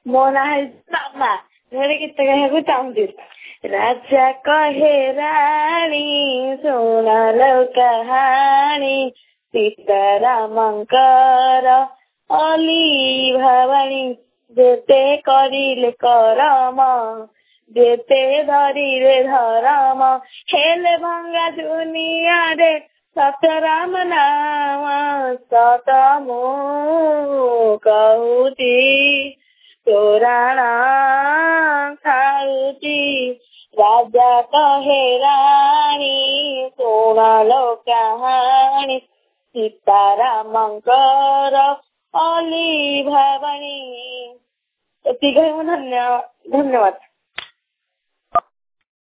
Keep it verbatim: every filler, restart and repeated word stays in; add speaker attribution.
Speaker 1: ମୋ ନାଁ ହେଉଛି ମାମା। ଗୋଟେ ଗୀତ ଗାଇବାକୁ ଚାହୁଁଛି। ରାଜା କହେ ରାଣୀ ଶୁଣଲ କାହାଣୀ ସୀତାରାମଙ୍କର ଅଲି ଭାବାଣୀ ଯେତେ କରିଲେ କରମ ଯେତେ ଧରିଲେ ଧରମ ହେଲେ ଭଙ୍ଗା ଦୁନିଆରେ ସତ ରାମ ନାମ ସତ ମୁଁ କହୁଛି ତୋରାଣ ଖାଉଛି। ରାଜା କହେ ରାଣୀ ଶୁଣଲ କାହାଣୀ ସୀତାରାମଙ୍କର ଅଲି ଭାବାଣୀ। ଏତିକି ଧନ୍ୟବାଦ ଧନ୍ୟବାଦ।